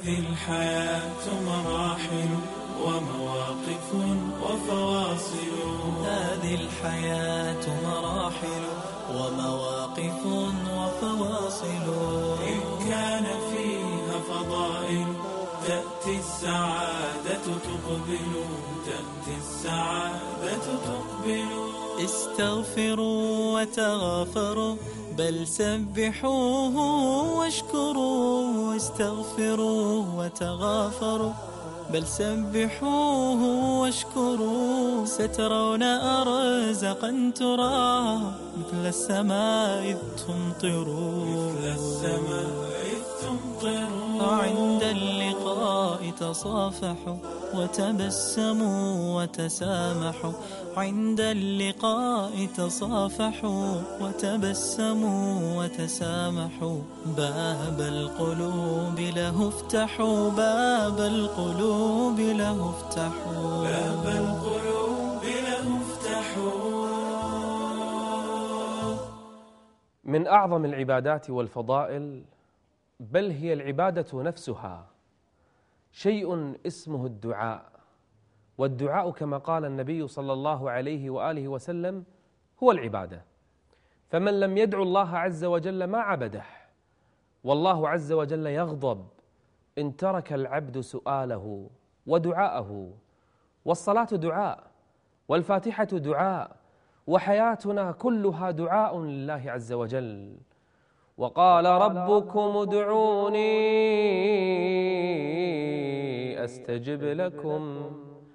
هذه الحياة مراحل ومواقف وفواصل. هذه الحياة مراحل ومواقف وفواصل. إن كان فيها فضائل تأتي السعادة تقبل، تأتي السعادة تقبل. استغفروا وتغافروا بل سبحوه واشكروا. استغفروا وتغافروا بل سبحوه واشكروا. سترون أرزقا ترى مثل السماء إذ تمطر. مثل السماء إذ تمطر. عند اللقاء تصافحوا وتبسموا وتسامحوا. عند اللقاء تصافحوا وتبسموا وتسامحوا. باب القلوب له افتحوا. باب القلوب له افتحوا. باب القلوب له افتحوا. من أعظم العبادات والفضائل، بل هي العبادة نفسها، شيء اسمه الدعاء. والدعاء كما قال النبي صلى الله عليه وآله وسلم هو العبادة. فمن لم يدعو الله عز وجل ما عبده، والله عز وجل يغضب إن ترك العبد سؤاله ودعاءه. والصلاة دعاء، والفاتحة دعاء، وحياتنا كلها دعاء لله عز وجل. وقال ربكم ادعوني أستجب لكم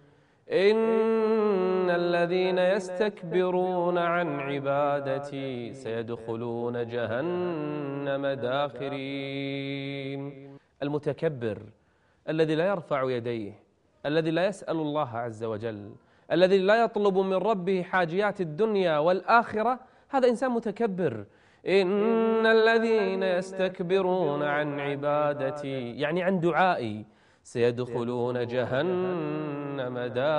إن الذين يستكبرون عن عبادتي سيدخلون جهنم داخرين. المتكبر الذي لا يرفع يديه، الذي لا يسأل الله عز وجل، الذي لا يطلب من ربه حاجيات الدنيا والآخرة، هذا إنسان متكبر. إن الذين يستكبرون عن عبادتي، يعني عن دعائي، سيدخلون جهنم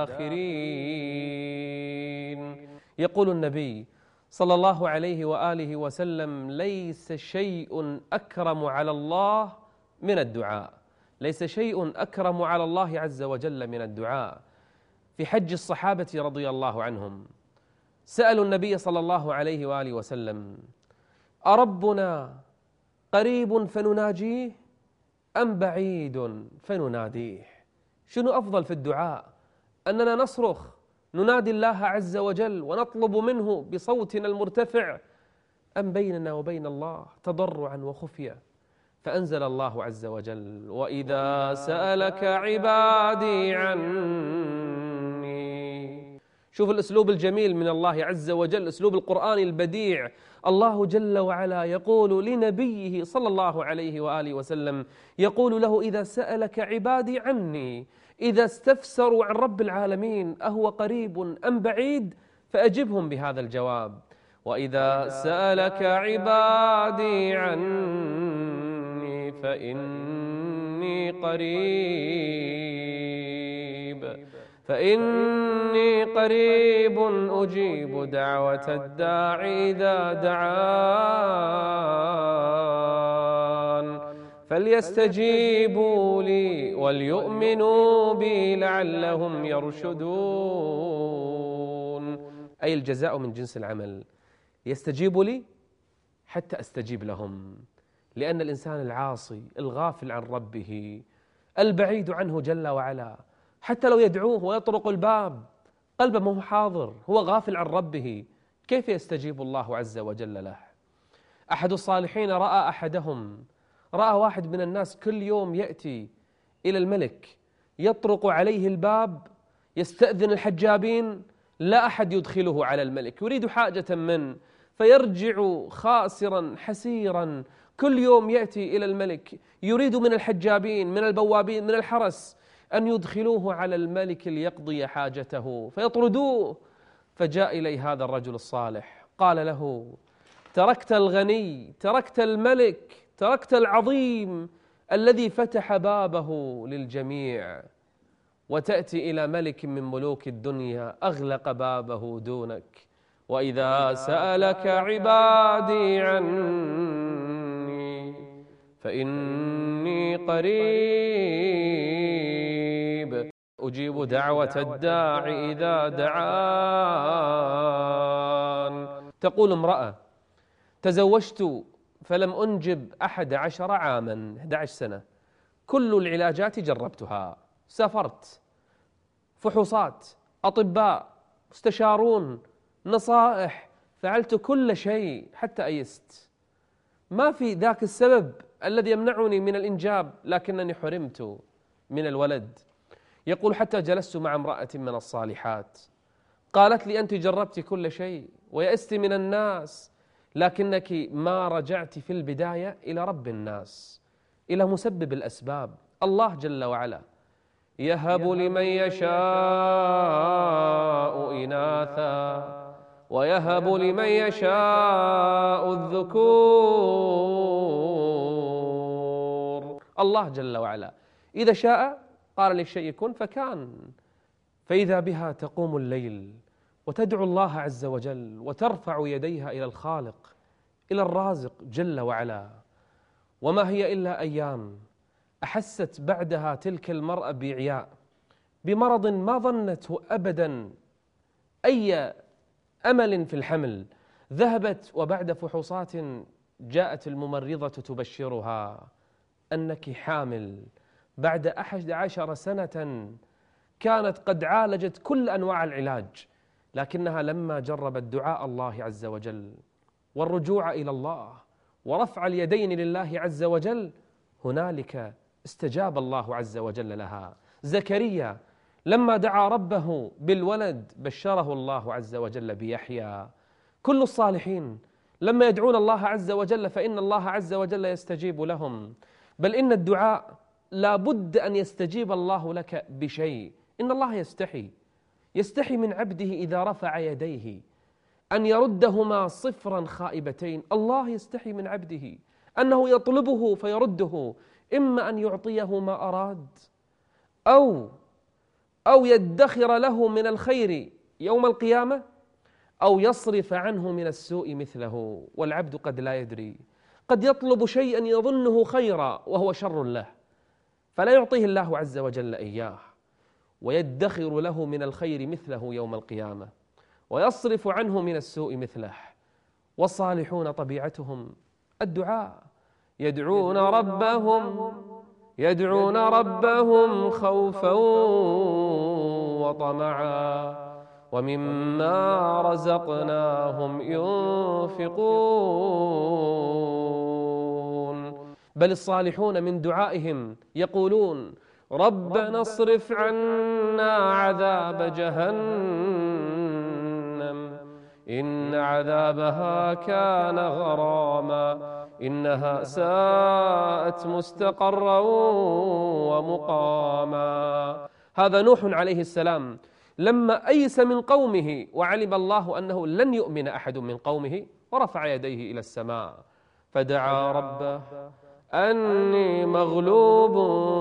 داخرين. يقول النبي صلى الله عليه وآله وسلم: ليس شيء أكرم على الله من الدعاء. ليس شيء أكرم على الله عز وجل من الدعاء. في حج الصحابة رضي الله عنهم سألوا النبي صلى الله عليه وآله وسلم: أربنا قريب فنناجيه أم بعيد فنناديه؟ شنو أفضل في الدعاء؟ أننا نصرخ ننادي الله عز وجل ونطلب منه بصوتنا المرتفع، أم بيننا وبين الله تضرعا وخفية؟ فأنزل الله عز وجل: وإذا سألك عبادي عني. شوف الأسلوب الجميل من الله عز وجل، أسلوب القرآن البديع. الله جل وعلا يقول لنبيه صلى الله عليه وآله وسلم، يقول له: إذا سألك عبادي عني، إذا استفسروا عن رب العالمين أهو قريب أم بعيد، فأجبهم بهذا الجواب: وإذا سألك عبادي عني فإني قريب أجيب دعوة الداعي إذا دعان فليستجيبوا لي وليؤمنوا بي لعلهم يرشدون. أي الجزاء من جنس العمل. يستجيبوا لي حتى أستجيب لهم، لأن الإنسان العاصي الغافل عن ربه البعيد عنه جل وعلا، حتى لو يدعوه ويطرق الباب قلبه ما هو حاضر، هو غافل عن ربه، كيف يستجيب الله عز وجل له؟ أحد الصالحين رأى واحد من الناس كل يوم يأتي إلى الملك يطرق عليه الباب، يستأذن الحجابين، لا أحد يدخله على الملك، يريد حاجة منه، فيرجع خاسرا حسيرا. كل يوم يأتي إلى الملك يريد من الحجابين، من البوابين، من الحرس أن يدخلوه على الملك ليقضي حاجته، فيطردوه. فجاء إليه هذا الرجل الصالح قال له: تركت الغني، تركت الملك، تركت العظيم الذي فتح بابه للجميع، وتأتي إلى ملك من ملوك الدنيا أغلق بابه دونك. وإذا سألك عبادي عني فإني قريب أجيب دعوة الداعي إذا دعان. تقول امرأة: تزوجت فلم أنجب 11 عاما، 11 سنة، كل العلاجات جربتها، سافرت، فحوصات، أطباء، مستشارون، نصائح، فعلت كل شيء حتى أيست، ما في ذاك السبب الذي يمنعني من الإنجاب، لكنني حرمت من الولد. يقول: حتى جلست مع امرأة من الصالحات قالت لي: أنت جربت كل شيء ويأست من الناس، لكنك ما رجعت في البداية إلى رب الناس، إلى مسبب الأسباب، الله جل وعلا. يهب لمن يشاء إناثا ويهب لمن يشاء الذكور. الله جل وعلا إذا شاء قال للشيء كن فكان. فإذا بها تقوم الليل وتدعو الله عز وجل وترفع يديها إلى الخالق، إلى الرازق جل وعلا، وما هي إلا أيام. أحست بعدها تلك المرأة بإعياء، بمرض ما ظنته أبدا أي أمل في الحمل. ذهبت وبعد فحوصات جاءت الممرضة تبشرها أنك حامل بعد 11 سنة كانت قد عالجت كل أنواع العلاج، لكنها لما جربت دعاء الله عز وجل والرجوع إلى الله ورفع اليدين لله عز وجل، هنالك استجاب الله عز وجل لها. زكريا لما دعا ربه بالولد بشره الله عز وجل بيحيى. كل الصالحين لما يدعون الله عز وجل فإن الله عز وجل يستجيب لهم، بل إن الدعاء لا بد أن يستجيب الله لك بشيء. إن الله يستحي من عبده إذا رفع يديه أن يردهما صفرا خائبتين. الله يستحي من عبده أنه يطلبه فيرده، إما أن يعطيه ما أراد أو يدخر له من الخير يوم القيامة، أو يصرف عنه من السوء مثله. والعبد قد لا يدري، قد يطلب شيئا يظنه خيرا وهو شر له، فلا يعطيه الله عز وجل إياه، ويدخر له من الخير مثله يوم القيامة، ويصرف عنه من السوء مثله. والصالحون طبيعتهم الدعاء، يدعون ربهم خوفا وطمعا ومما رزقناهم ينفقون. بل الصالحون من دعائهم يقولون: ربنا اصرف عنا عذاب جهنم إن عذابها كان غراما إنها ساءت مستقرا ومقاما. هذا نوح عليه السلام لما أيس من قومه وعلم الله أنه لن يؤمن أحد من قومه، ورفع يديه إلى السماء فدعا ربه أني مغلوب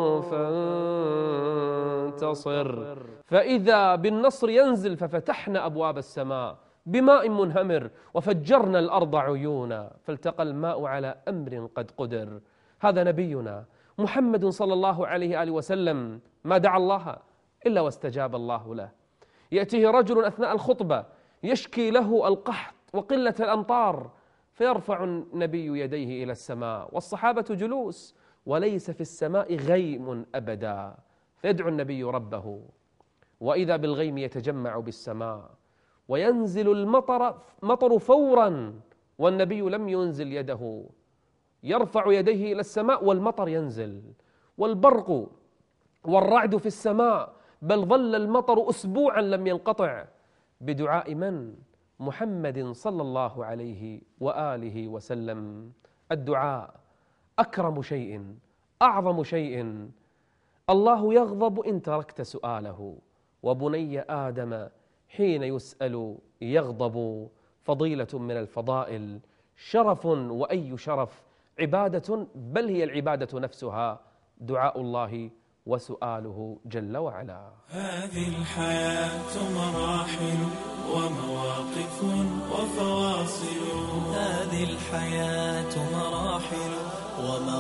فانتصر، فإذا بالنصر ينزل. ففتحنا أبواب السماء بماء منهمر وفجرنا الأرض عيونا فالتقى الماء على أمر قد قدر. هذا نبينا محمد صلى الله عليه وآله وسلم، ما دعا الله إلا واستجاب الله له. يأتيه رجل أثناء الخطبة يشكي له القحط وقلة الأمطار، فيرفع النبي يديه إلى السماء والصحابة جلوس وليس في السماء غيم أبدا، فيدعو النبي ربه، وإذا بالغيم يتجمع بالسماء وينزل المطر فورا، والنبي لم ينزل يده، يرفع يديه إلى السماء والمطر ينزل، والبرق والرعد في السماء، بل ظل المطر أسبوعا لم ينقطع بدعاء من؟ محمد صلى الله عليه وآله وسلم. الدعاء أكرم شيء، أعظم شيء. الله يغضب إن تركت سؤاله، وبني آدم حين يسأل يغضب. فضيلة من الفضائل، شرف، وأي شرف، عبادة، بل هي العبادة نفسها دعاء الله وسؤاله جل وعلا. هذه الحياة مراحل ومواقف وفواصل، هذه الحياة مراحل ومواقف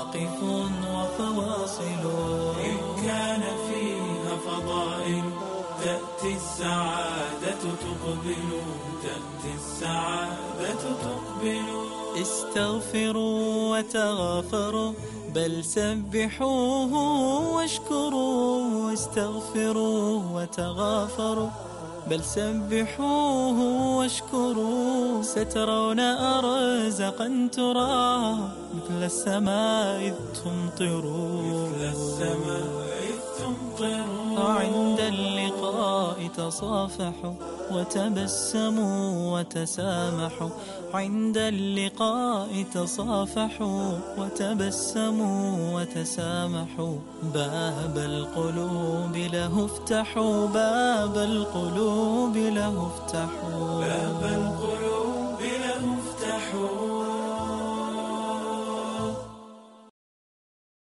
مواقف وفواصل إن كان فيها فضائل تأتي السعادة تقبل، تأتي السعادة تقبل. استغفروا وتغافروا بل سبحوه واشكروا. استغفروا وتغافروا بل سبحوه واشكروا. سترون أرزقا ترى مثل السماء إذ تمطروا. مثل السماء إذ تمطروا. عند اللقاء تصافحوا وتبسموا وتسامحوا. عند اللقاء تصافحوا وتبسموا وتسامحوا. باب القلوب له افتحوا. باب القلوب له افتحوا. باب القلوب له افتحوا.